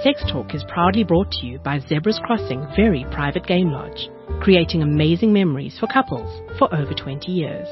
Sex Talk is proudly brought to you by Zebras Crossing Very Private Game Lodge, creating amazing memories for couples for over 20 years.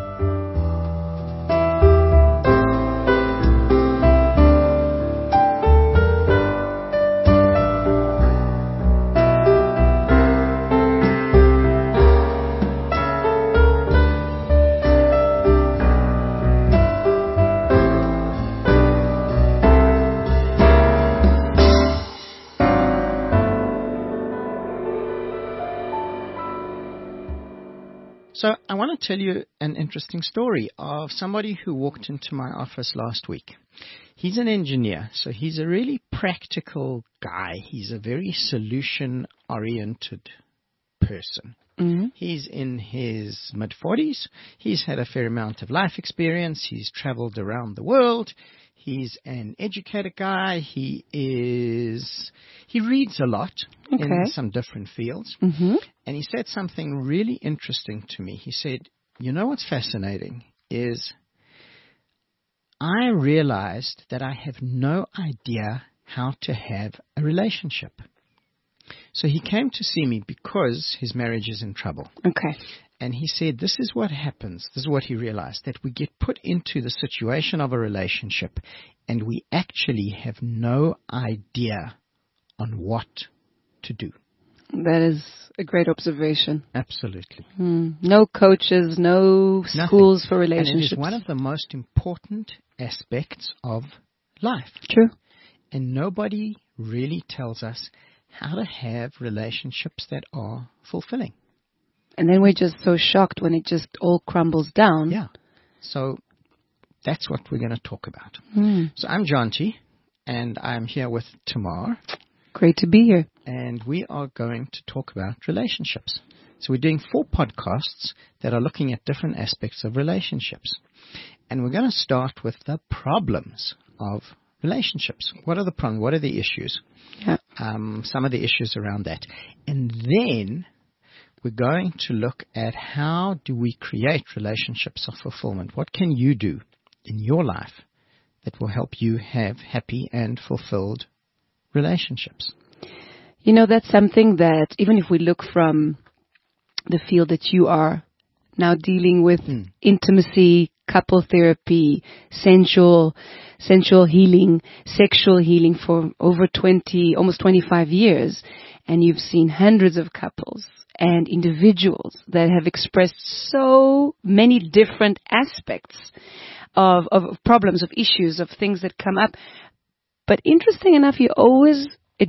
So I want to tell you an interesting story of somebody who walked into my office last week. He's an engineer, so he's a really practical guy. He's a very solution-oriented person. Mm-hmm. He's in his mid-40s. He's had a fair amount of life experience. He's traveled around the world. He's an educated guy. He reads a lot in some different fields. Mm-hmm. And he said something really interesting to me. He said, you know what's fascinating is I realized that I have no idea how to have a relationship. So he came to see me because his marriage is in trouble. Okay. And he said, this is what happens. This is what he realized, that we get put into the situation of a relationship and we actually have no idea on what to do. That is a great observation. Absolutely. No coaches, no schools for relationships. And it is one of the most important aspects of life. True. And nobody really tells us how to have relationships that are fulfilling. And then we're just so shocked when it just all crumbles down. Yeah. So that's what we're going to talk about. So I'm Jonty, and I'm here with Tamar. Great to be here. And we are going to talk about relationships. So we're doing 4 podcasts that are looking at different aspects of relationships. And we're going to start with the problems of relationships. What are the problems? What are the issues? Yeah. Some of the issues around that. And then we're going to look at how do we create relationships of fulfillment. What can you do in your life that will help you have happy and fulfilled relationships? You know, that's something that even if we look from the field that you are now dealing with, intimacy, couple therapy, sensual healing, sexual healing for over 20, almost 25 years, and you've seen hundreds of couples and individuals that have expressed so many different aspects of problems, of issues, of things that come up. But interesting enough, you always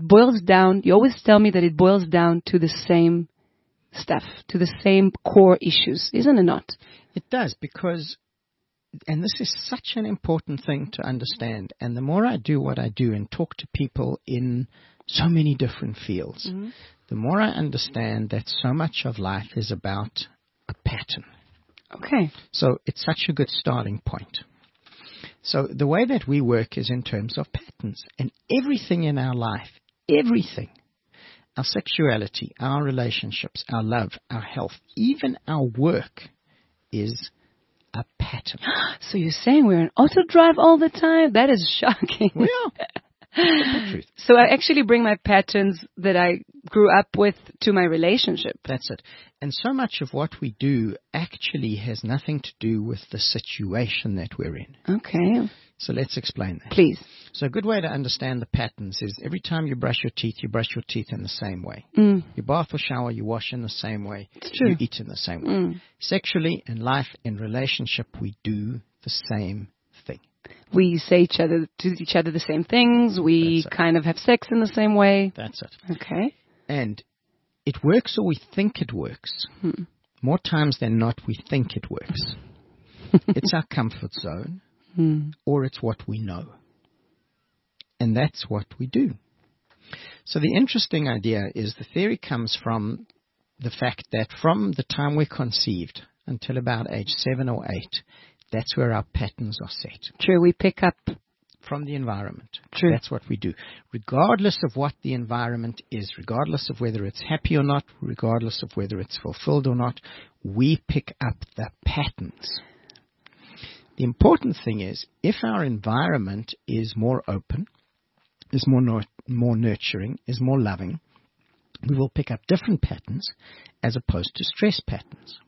tell me that it boils down to the same stuff, to the same core issues, isn't it not? It does, because, and this is such an important thing to understand, and the more I do what I do and talk to people in so many different fields, the more I understand that so much of life is about a pattern. Okay. So it's such a good starting point. So the way that we work is in terms of patterns, and everything in our life, everything, our sexuality, our relationships, our love, our health, even our work is a pattern. So you're saying we're in auto drive all the time? That is shocking. We are. That's the truth. So I actually bring my patterns that I grew up with to my relationship. That's it. And so much of what we do actually has nothing to do with the situation that we're in. Okay. So let's explain that. Please. So a good way to understand the patterns is every time you brush your teeth in the same way. You bath or shower, you wash in the same way. It's true. You eat in the same way. Sexually, in life, in relationship, we do the same thing. We say to each other the same things. We kind of have sex in the same way. That's it. Okay. And it works, or we think it works. More times than not, we think it works. It's our comfort zone, or it's what we know. And that's what we do. So the interesting idea is the theory comes from the fact that from the time we're conceived until about age 7 or 8, that's where our patterns are set. True, we pick up from the environment. True. That's what we do. Regardless of what the environment is, regardless of whether it's happy or not, regardless of whether it's fulfilled or not, we pick up the patterns. The important thing is, if our environment is more open, is more nurturing, is more loving, we will pick up different patterns as opposed to stress patterns.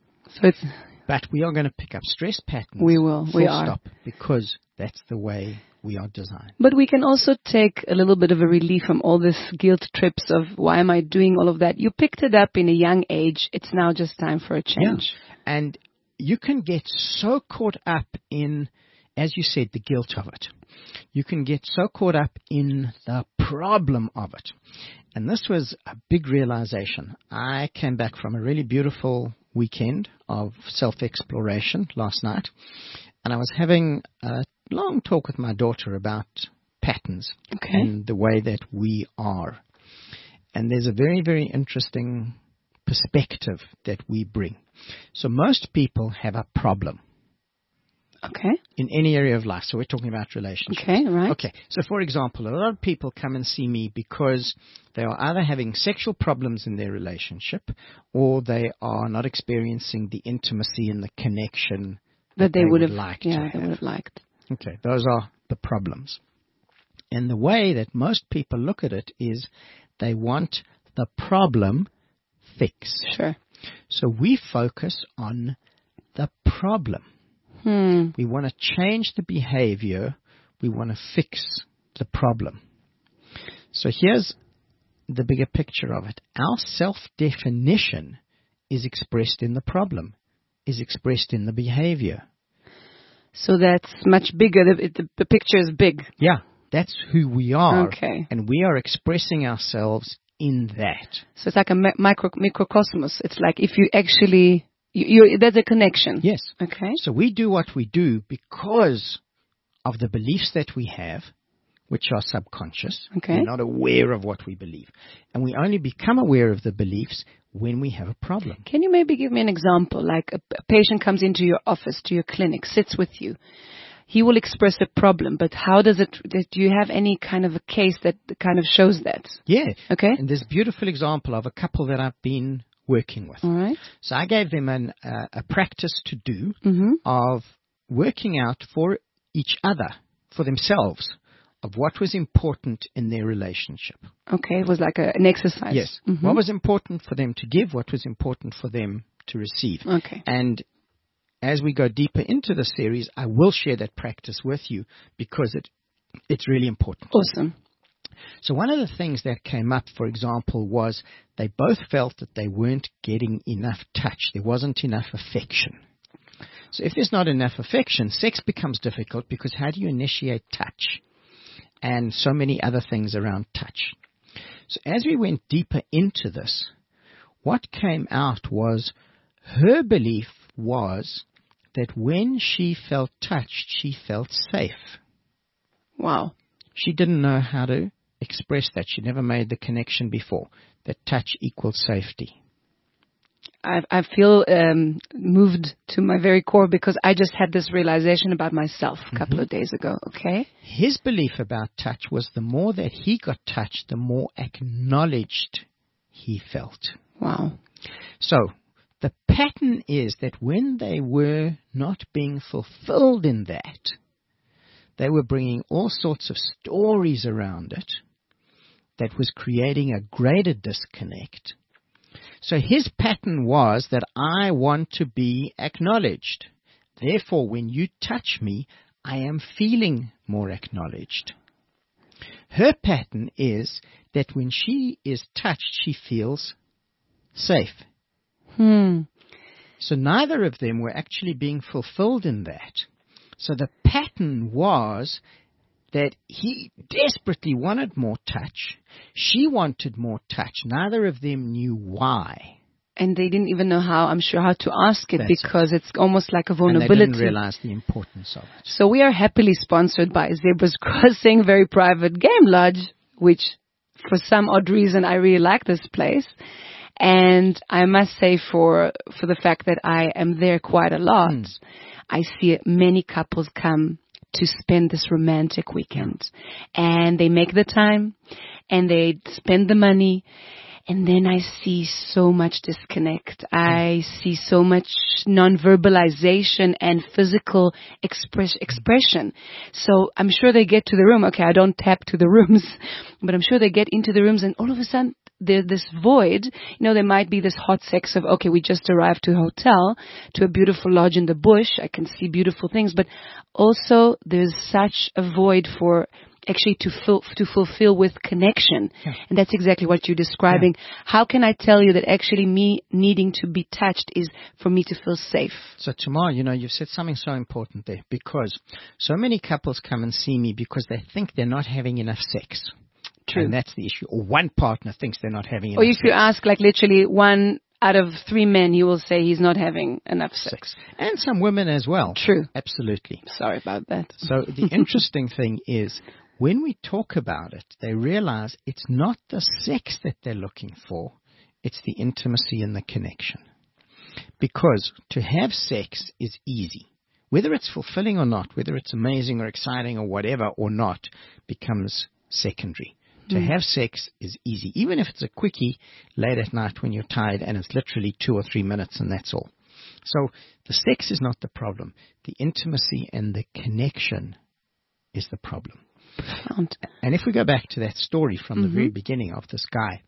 But we are going to pick up stress patterns. We will. We are. Stop, because that's the way we are designed. But we can also take a little bit of a relief from all this guilt trips of why am I doing all of that? You picked it up in a young age. It's now just time for a change. Yeah. And you can get so caught up in, as you said, the guilt of it. You can get so caught up in the problem of it. And this was a big realization. I came back from a really beautiful weekend of self-exploration last night, and I was having a long talk with my daughter about patterns and the way that we are. And there's a very, very interesting perspective that we bring. So most people have a problem. Okay. In any area of life. So we're talking about relationships. Okay, right. Okay. So for example, a lot of people come and see me because they are either having sexual problems in their relationship, or they are not experiencing the intimacy and the connection that they would have liked. Yeah, they would have liked. Okay. Those are the problems. And the way that most people look at it is they want the problem fixed. Sure. So we focus on the problem. We want to change the behavior. We want to fix the problem. So here's the bigger picture of it. Our self-definition is expressed in the problem, is expressed in the behavior. So that's much bigger. The picture is big. Yeah, that's who we are. Okay. And we are expressing ourselves in that. So it's like a microcosmos. It's like if you actually... there's a connection. Yes. Okay. So we do what we do because of the beliefs that we have, which are subconscious. Okay. We're not aware of what we believe. And we only become aware of the beliefs when we have a problem. Can you maybe give me an example? Like a patient comes into your office, to your clinic, sits with you. He will express a problem, but how does it, do you have any kind of a case that kind of shows that? Yeah. Okay. And there's a beautiful example of a couple that I've been working with. All right. So I gave them a practice to do of working out for each other, for themselves, of what was important in their relationship. Okay, it was like an exercise. Yes. What was important for them to give, what was important for them to receive. Okay. And as we go deeper into the series, I will share that practice with you because it's really important. Awesome. So one of the things that came up, for example, was they both felt that they weren't getting enough touch. There wasn't enough affection. So if there's not enough affection, sex becomes difficult because how do you initiate touch? And so many other things around touch. So as we went deeper into this, what came out was her belief was that when she felt touched, she felt safe. Wow. She didn't know how to express that. She never made the connection before, that touch equals safety. I feel moved to my very core because I just had this realization about myself a couple of days ago, okay? His belief about touch was the more that he got touched, the more acknowledged he felt. Wow. So the pattern is that when they were not being fulfilled in that, they were bringing all sorts of stories around it that was creating a greater disconnect. So his pattern was that I want to be acknowledged. Therefore, when you touch me, I am feeling more acknowledged. Her pattern is that when she is touched, she feels safe. So neither of them were actually being fulfilled in that. So the pattern was that he desperately wanted more touch. She wanted more touch. Neither of them knew why. And they didn't even know how, I'm sure, how to ask it. That's because it's almost like a vulnerability. And they didn't realize the importance of it. So we are happily sponsored by Zebras Crossing Very Private Game Lodge, which for some odd reason I really like this place. And I must say for the fact that I am there quite a lot, I see many couples come to spend this romantic weekend. And they make the time, and they spend the money, And then I see so much disconnect. I see so much non-verbalization and physical expression. So I'm sure they get to the room. Okay, I don't tap to the rooms, but I'm sure they get into the rooms and all of a sudden there's this void. There might be this hot sex of, okay, we just arrived to a hotel, to a beautiful lodge in the bush. I can see beautiful things, but also there's such a void for actually to fulfill with connection. Yeah. And that's exactly what you're describing. Yeah. How can I tell you that actually me needing to be touched is for me to feel safe? So Tamar, you've said something so important there, because so many couples come and see me because they think they're not having enough sex. True. And that's the issue. Or one partner thinks they're not having enough sex. Or if sex. you ask like literally 1 out of 3 men, he will say he's not having enough sex. And some women as well. True. Absolutely. Sorry about that. So the interesting thing is, when we talk about it, they realize it's not the sex that they're looking for, it's the intimacy and the connection. Because to have sex is easy. Whether it's fulfilling or not, whether it's amazing or exciting or whatever or not, becomes secondary. To have sex is easy, even if it's a quickie late at night when you're tired and it's literally 2 or 3 minutes and that's all. So the sex is not the problem. The intimacy and the connection is the problem. Profound. And if we go back to that story from the very beginning of this guy,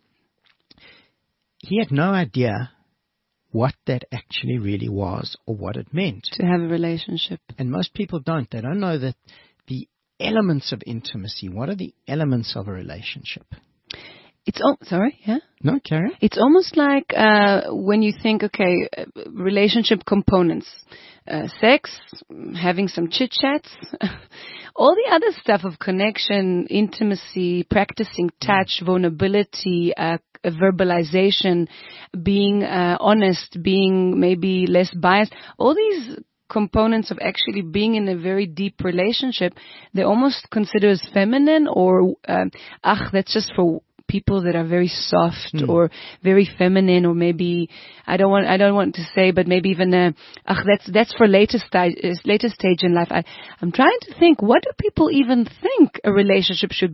he had no idea what that actually really was or what it meant. To have a relationship. And most people don't. They don't know that the elements of intimacy. What are the elements of a relationship? It's sorry, yeah? No, carry on. It's almost like when you think, okay, relationship components. Sex, having some chit-chats, all the other stuff of connection, intimacy, practicing touch, vulnerability, verbalization, being honest, being maybe less biased, all these components of actually being in a very deep relationship, they're almost considered as feminine or, that's just for people that are very soft or very feminine, or maybe I don't want to say, but maybe even that's for later stage in life. I'm trying to think, what do people even think a relationship should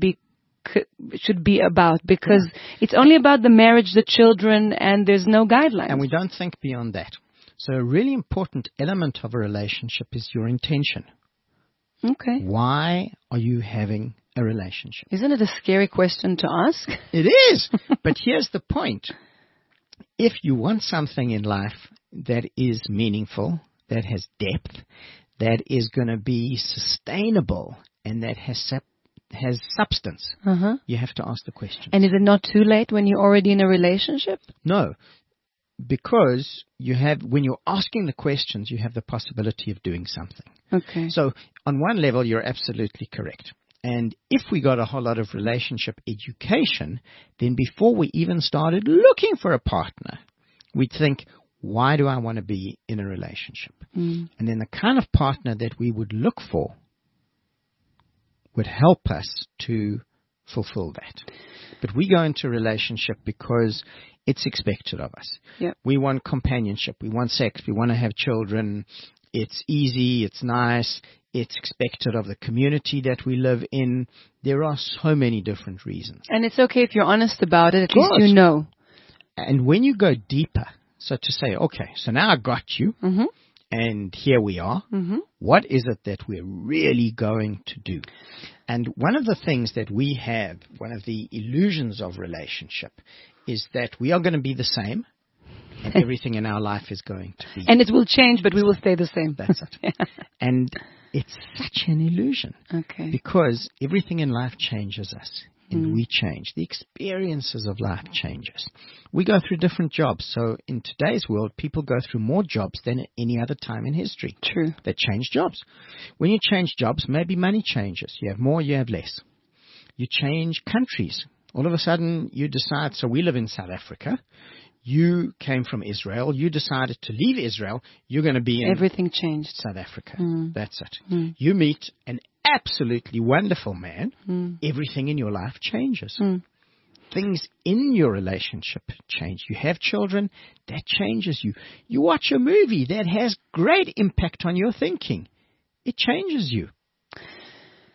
be about? Because it's only about the marriage, the children, and there's no guidelines. And we don't think beyond that. So a really important element of a relationship is your intention. Okay. Why are you having a relationship? Isn't it a scary question to ask? It is. But here's the point. If you want something in life that is meaningful, that has depth, that is going to be sustainable, and that has substance, you have to ask the question. And is it not too late when you're already in a relationship? No. Because when you're asking the questions, you have the possibility of doing something. Okay. So on one level, you're absolutely correct. And if we got a whole lot of relationship education, then before we even started looking for a partner, we'd think, why do I want to be in a relationship? And then the kind of partner that we would look for would help us to fulfill that. But we go into a relationship because it's expected of us. Yep. We want companionship. We want sex. We want to have children. It's easy. It's nice. It's expected of the community that we live in. There are so many different reasons. And it's okay if you're honest about it. At least you know. And when you go deeper, so to say, okay, so now I got you, and here we are. What is it that we're really going to do? And one of the things that we have, one of the illusions of relationship, is that we are going to be the same, and everything in our life is going to be. And it will change, but we will stay the same. That's it. And it's such an illusion. Okay. Because everything in life changes us, and we change. The experiences of life changes. We go through different jobs. So in today's world, people go through more jobs than at any other time in history. True. They change jobs. When you change jobs, maybe money changes. You have more, you have less. You change countries. All of a sudden, you decide, so we live in South Africa. You came from Israel. You decided to leave Israel. You're going to be in everything changed. South Africa. That's it. You meet an absolutely wonderful man. Everything in your life changes. Things in your relationship change. You have children. That changes you. You watch a movie that has great impact on your thinking. It changes you.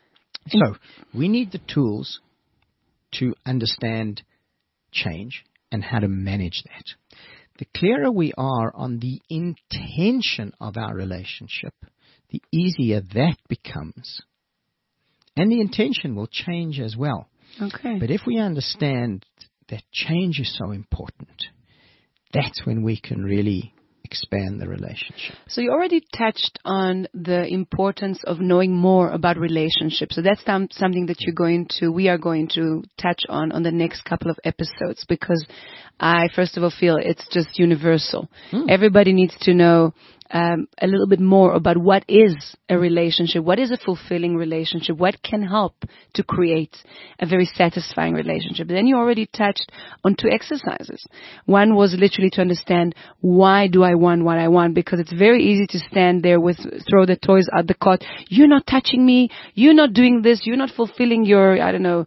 So we need the tools to understand change and how to manage that. The clearer we are on the intention of our relationship, the easier that becomes. And the intention will change as well. Okay. But if we understand that change is so important, that's when we can really expand the relationship. So you already touched on the importance of knowing more about relationships. So that's something that we are going to touch on the next couple of episodes, because I, first of all, feel it's just universal. Everybody needs to know a little bit more about what is a relationship, what is a fulfilling relationship, what can help to create a very satisfying relationship. Then you already touched on 2 exercises. One was literally to understand, why do I want what I want? Because it's very easy to stand there throw the toys out the cot. You're not touching me. You're not doing this. You're not fulfilling your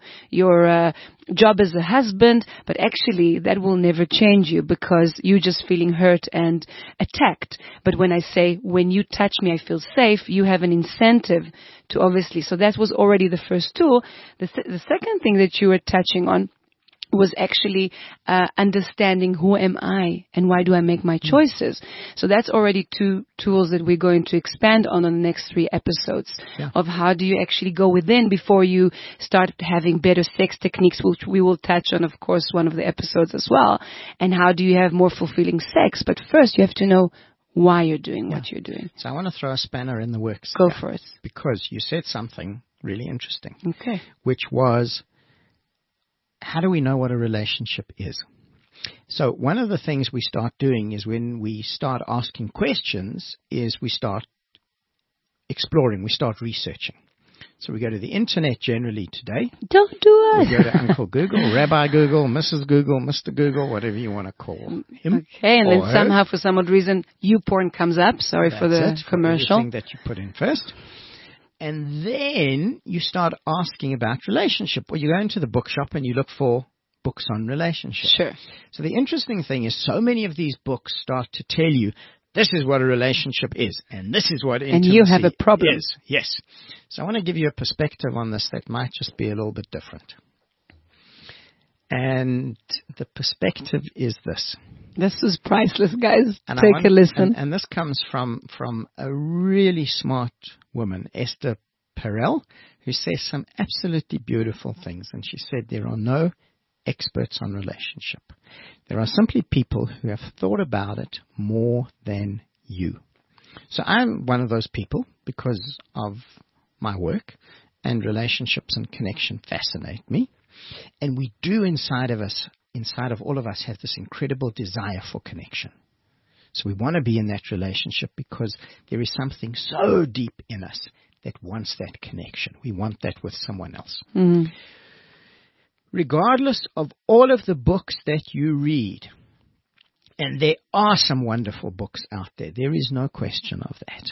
job as a husband, but actually that will never change you, because you're just feeling hurt and attacked. But when I say, when you touch me, I feel safe, you have an incentive to, obviously. So that was already the first tool. The second thing that you were touching on was actually understanding, who am I and why do I make my choices? So that's already 2 tools that we're going to expand on the next 3 episodes, of how do you actually go within before you start having better sex techniques, which we will touch on, of course, one of the episodes as well. And how do you have more fulfilling sex? But first you have to know why you're doing what you're doing. So I want to throw a spanner in the works. Go for it. Because you said something really interesting. Okay. Which was, how do we know what a relationship is? So one of the things we start doing is, when we start asking questions, is we start exploring, we start researching. So we go to the internet generally today. Don't do it. We go to Uncle Google, Rabbi Google, Mrs. Google, Mr. Google, whatever you want to call him. Okay, and then somehow, for some odd reason, YouPorn comes up. Sorry for the commercial. Everything that you put in first. And then you start asking about relationship. Or you go into the bookshop and you look for books on relationship. Sure. So the interesting thing is, so many of these books start to tell you, this is what a relationship is, and this is what intimacy is. And you have a problem. Yes. So I want to give you a perspective on this that might just be a little bit different. And the perspective is this. This is priceless, guys. Take a listen. And this comes from a really smart woman, Esther Perel, who says some absolutely beautiful things. And she said, there are no experts on relationship. There are simply people who have thought about it more than you. So I'm one of those people, because of my work, and relationships and connection fascinate me. And we do inside of all of us, have this incredible desire for connection. So we want to be in that relationship because there is something so deep in us that wants that connection. We want that with someone else. Mm-hmm. Regardless of all of the books that you read, and there are some wonderful books out there, there is no question of that.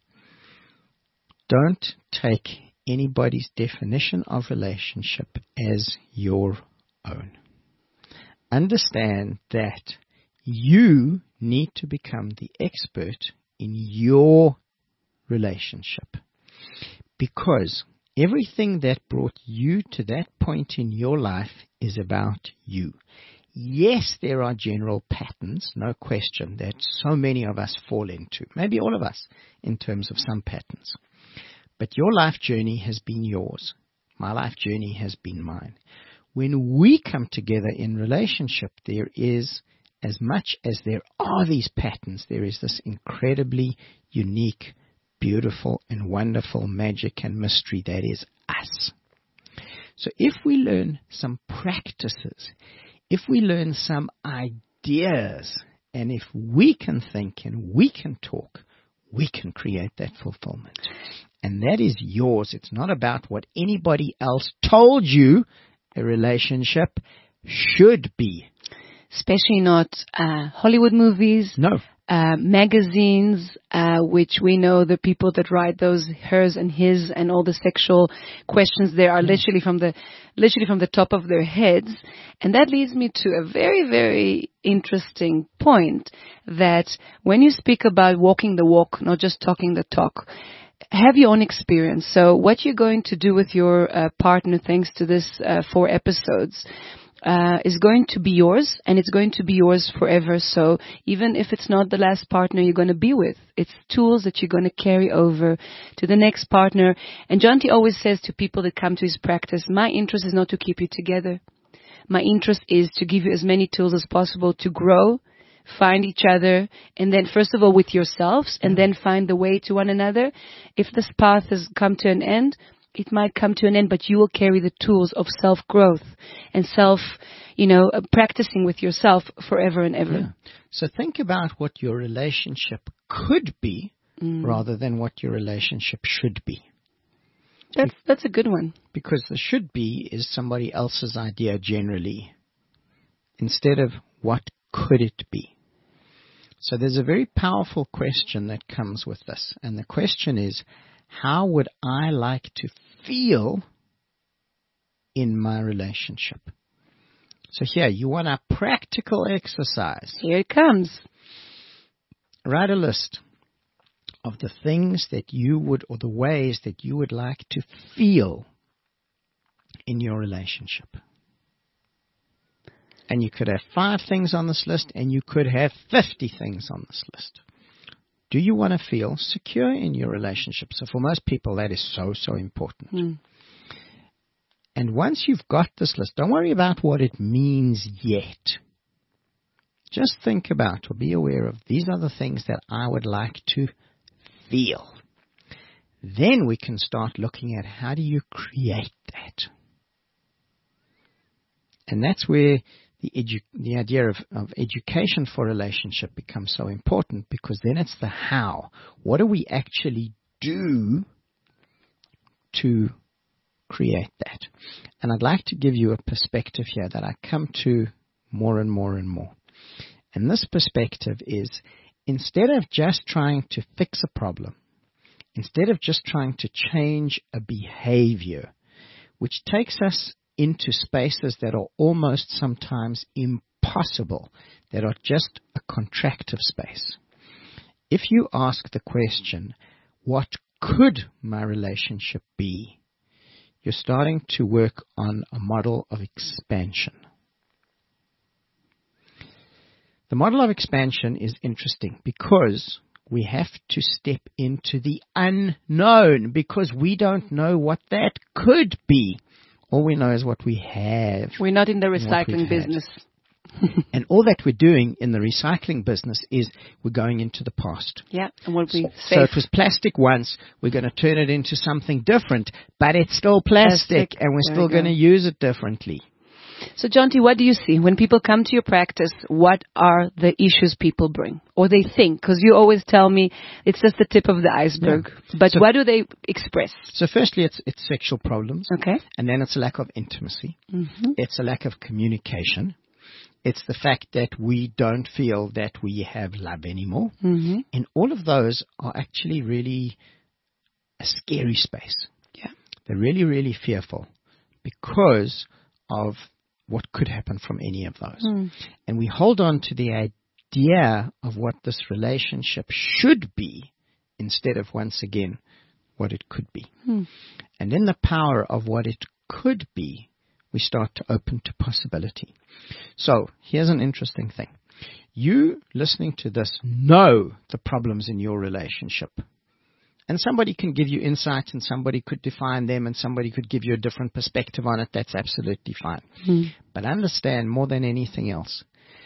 Don't take anybody's definition of relationship as your own. Understand that you need to become the expert in your relationship, because everything that brought you to that point in your life is about you. Yes, there are general patterns, no question, that so many of us fall into, maybe all of us, in terms of some patterns. But your life journey has been yours. My life journey has been mine. When we come together in relationship, there is, as much as there are these patterns, there is this incredibly unique, beautiful and wonderful magic and mystery that is us. So if we learn some practices, if we learn some ideas, and if we can think and we can talk, we can create that fulfillment. And that is yours. It's not about what anybody else told you a relationship should be. Especially not Hollywood movies. No. Magazines, which we know the people that write those, hers and his, and all the sexual questions there are literally from the top of their heads. And that leads me to a very, very interesting point, that when you speak about walking the walk, not just talking the talk, have your own experience. So what you're going to do with your partner, thanks to this 4 episodes, is going to be yours, and it's going to be yours forever. So even if it's not the last partner you're going to be with, it's tools that you're going to carry over to the next partner. And Jonty always says to people that come to his practice, my interest is not to keep you together. My interest is to give you as many tools as possible to grow, find each other, and then first of all with yourselves, and then find the way to one another. If this path has come to an end, it might come to an end, but you will carry the tools of self-growth and practicing with yourself forever and ever. Yeah. So think about what your relationship could be rather than what your relationship should be. That's a good one. Because the should be is somebody else's idea generally, instead of what could it be. So there's a very powerful question that comes with this. And the question is, how would I like to feel in my relationship? So here, you want a practical exercise. Here it comes. Write a list of the things that you would, or the ways that you would like to feel in your relationship. And you could have 5 things on this list, and you could have 50 things on this list. Do you want to feel secure in your relationship? So for most people, that is so, so important. And once you've got this list, don't worry about what it means yet. Just think about or be aware of, these are the things that I would like to feel. Then we can start looking at, how do you create that? And that's where the idea of education for relationship becomes so important, because then it's the how. What do we actually do to create that? And I'd like to give you a perspective here that I come to more and more and more. And this perspective is, instead of just trying to fix a problem, instead of just trying to change a behavior, which takes us into spaces that are almost sometimes impossible, that are just a contractive space. If you ask the question, what could my relationship be? You're starting to work on a model of expansion. The model of expansion is interesting because we have to step into the unknown, because we don't know what that could be. All we know is what we have. We're not in the recycling business. And all that we're doing in the recycling business is we're going into the past. Yeah, and what we So it was plastic once, we're going to turn it into something different, but it's still plastic and we're still going to use it differently. So, Jonty, what do you see? When people come to your practice, what are the issues people bring? Or they think? Because you always tell me it's just the tip of the iceberg. Yeah. But what do they express? So firstly, it's sexual problems. Okay. And then it's a lack of intimacy. Mm-hmm. It's a lack of communication. It's the fact that we don't feel that we have love anymore. Mm-hmm. And all of those are actually really a scary space. Yeah. They're really, really fearful because of what could happen from any of those. And we hold on to the idea of what this relationship should be instead of, once again, what it could be. And in the power of what it could be, we start to open to possibility. So here's an interesting thing. You listening to this know the problems in your relationship. And somebody can give you insight, and somebody could define them, and somebody could give you a different perspective on it. That's absolutely fine. But understand, more than anything else,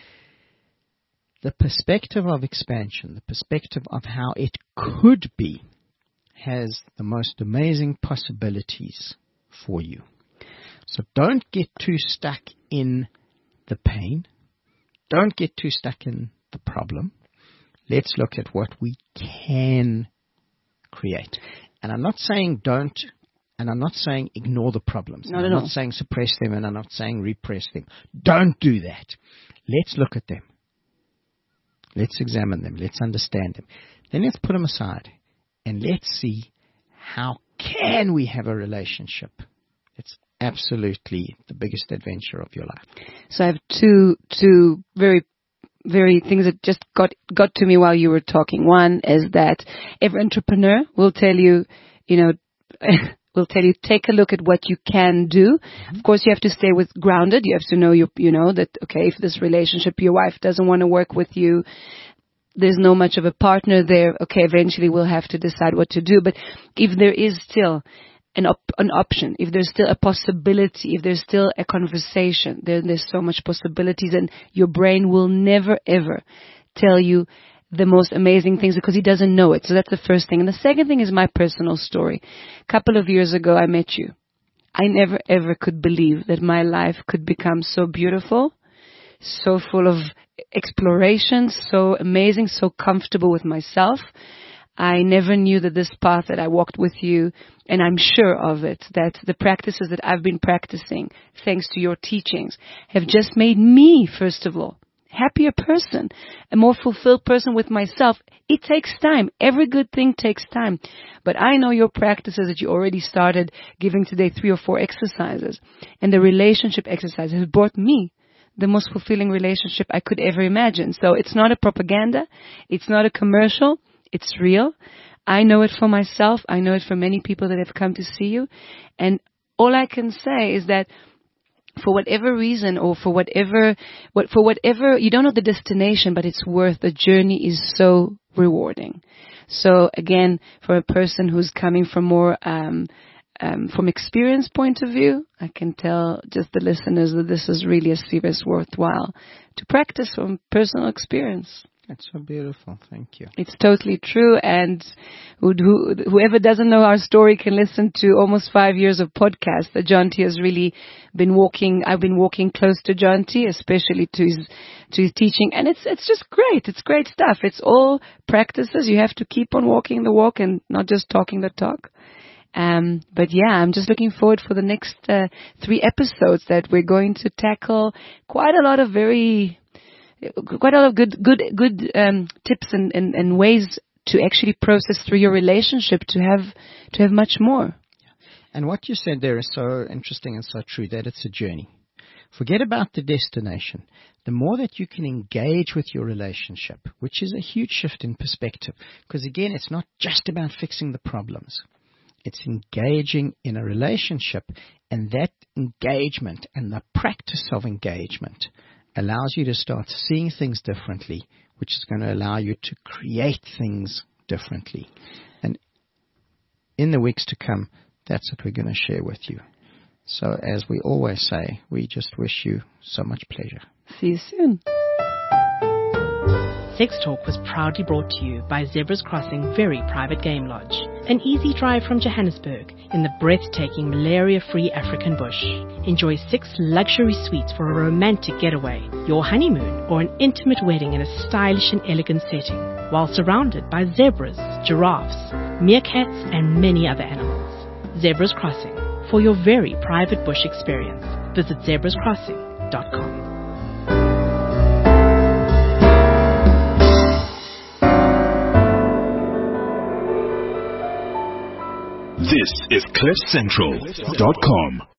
the perspective of expansion, the perspective of how it could be, has the most amazing possibilities for you. So don't get too stuck in the pain. Don't get too stuck in the problem. Let's look at what we can create. And I'm not saying don't, and I'm not saying ignore the problems. I'm not saying suppress them, and I'm not saying repress them. Don't do that. Let's look at them. Let's examine them. Let's understand them. Then let's put them aside, and let's see how can we have a relationship. It's absolutely the biggest adventure of your life. So I have two very things that just got to me while you were talking. One is that every entrepreneur will tell you, will tell you, take a look at what you can do. Of course, you have to stay grounded. You have to know that, okay, if this relationship, your wife doesn't want to work with you, there's no much of a partner there. Okay, eventually we'll have to decide what to do. But if there is still an option, if there's still a possibility, if there's still a conversation, there's so much possibilities, and your brain will never ever tell you the most amazing things because he doesn't know it. So that's the first thing. And the second thing is my personal story. A couple of years ago, I met you. I never ever could believe that my life could become so beautiful, so full of exploration, so amazing, so comfortable with myself. I never knew that this path that I walked with you, and I'm sure of it, that the practices that I've been practicing, thanks to your teachings, have just made me, first of all, happier person, a more fulfilled person with myself. It takes time. Every good thing takes time. But I know your practices that you already started giving today 3 or 4 exercises. And the relationship exercise has brought me the most fulfilling relationship I could ever imagine. So it's not a propaganda. It's not a commercial. It's real. I know it for myself. I know it for many people that have come to see you. And all I can say is that for whatever reason or for whatever, you don't know the destination, but it's worth the journey is so rewarding. So again, for a person who's coming from more, from experience point of view, I can tell just the listeners that this is really a serious worthwhile to practice from personal experience. That's so beautiful. Thank you. It's totally true. And whoever doesn't know our story can listen to almost 5 years of podcast that John T has really been walking. I've been walking close to John T, especially to his teaching. And it's just great. It's great stuff. It's all practices. You have to keep on walking the walk and not just talking the talk. But yeah, I'm just looking forward for the next 3 episodes that we're going to tackle quite a lot of good tips and ways to actually process through your relationship to have much more. And what you said there is so interesting and so true, that it's a journey. Forget about the destination. The more that you can engage with your relationship, which is a huge shift in perspective, because again, it's not just about fixing the problems. It's engaging in a relationship, and that engagement and the practice of engagement allows you to start seeing things differently, which is going to allow you to create things differently. And in the weeks to come, that's what we're going to share with you. So as we always say, we just wish you so much pleasure. See you soon. Sex Talk was proudly brought to you by Zebras Crossing Very Private Game Lodge, an easy drive from Johannesburg in the breathtaking malaria-free African bush. Enjoy 6 luxury suites for a romantic getaway, your honeymoon, or an intimate wedding in a stylish and elegant setting, while surrounded by zebras, giraffes, meerkats, and many other animals. Zebras Crossing, for your very private bush experience. Visit zebrascrossing.com. This is CliffCentral.com.